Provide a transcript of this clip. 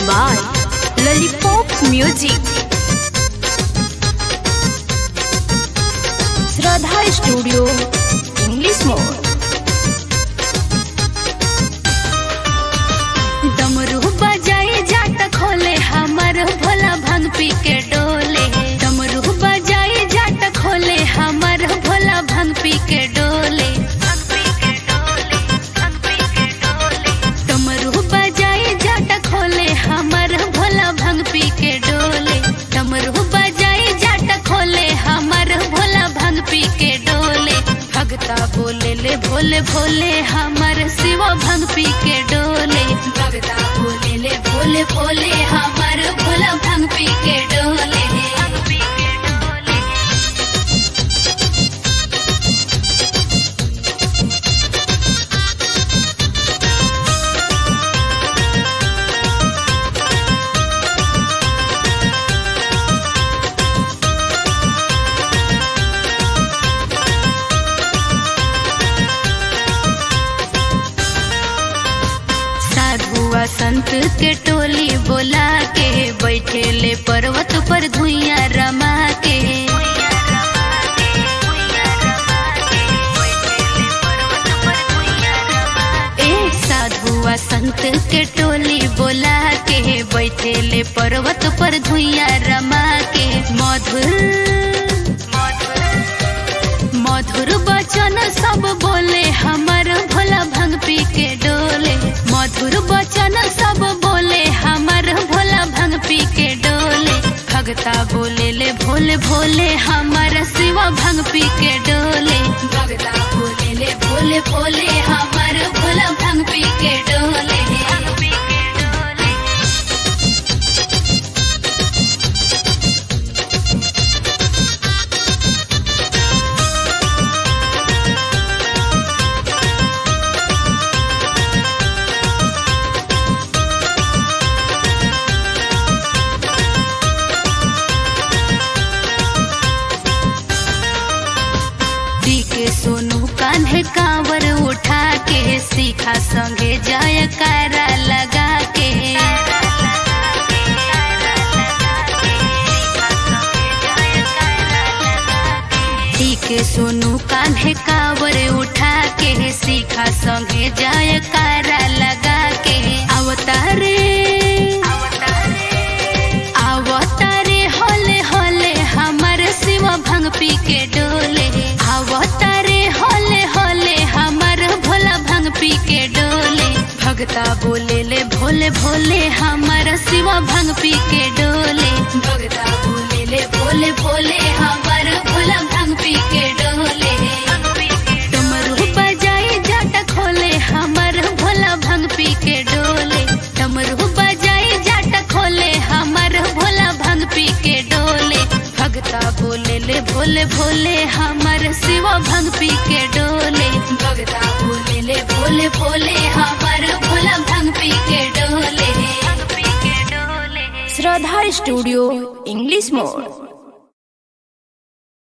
by Lollipop Music. Shraddha Studio, English Mode. डमरू बजाई जाट खोले हमर भोला भंग पी के डोले। डमरू बजाई जाट खोले हमर भोला भंग पी के डोले। डमरू बजाई जाट खोले हमर भोला भंग पी के डोले। डमरू बजाई जाट खोले हमर भोला भंग पी के डोले। भगता बोले ले भोले भोले हमर शिव भंग पी के डोले। भगता बोले ले भोले भोले हमर भोला भंग पी के डोले। साधुआ संत के टोली बोला के बैठे ले पर्वत पर धुइया रमा के। साधुआ संत के टोली बोला के बैठे ले पर्वत पर धुइया रमा के। मधुर वचन सब बोले हमर भोला भंग पी के डोले। मधुर वचन सब बोले हमर भोला भंग पी के डोले। भगता बोले ले भोले भोले हमर शिव भंग पी के डोले। भगता बोले ले भोले भोले हमर भोला भंग पी के डोले। सोनू कान्हे कांवर उठा के सीखा संगे जयकारा लगा के। ठीक सोनू कान्हे कांवर उठा के सीखा संगे जयकारा लगा के। अवतारे होले होले हमर शिव भंग पी के डोले। अवतारे होले होले हमर भोला भंग पी के डोले। भगता बोले ले भोले भोले हमर शिव भंग पी के डोले। भगता बोले ले भोले भोले हमर भोला भंग पी के डोले। डमरू बजाई जाट खोले हमर भोला भंग पी के डोले। डमरू बजाई जाट खोले हमर भोला भंग पी के डोले। भगता बोले ले भोले भोले हमर शिव भंग पी के डोले। भगता बोले ले भोले भोले हमर भोला भंग पी के डोले। Shraddha Studio, English Mode.